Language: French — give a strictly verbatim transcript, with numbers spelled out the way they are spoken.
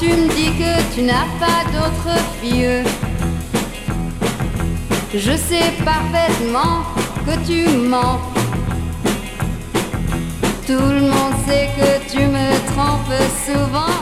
tu me dis que tu n'as pas d'autre fille, je sais parfaitement que tu mens. Tout le monde sait que tu me trompes souvent.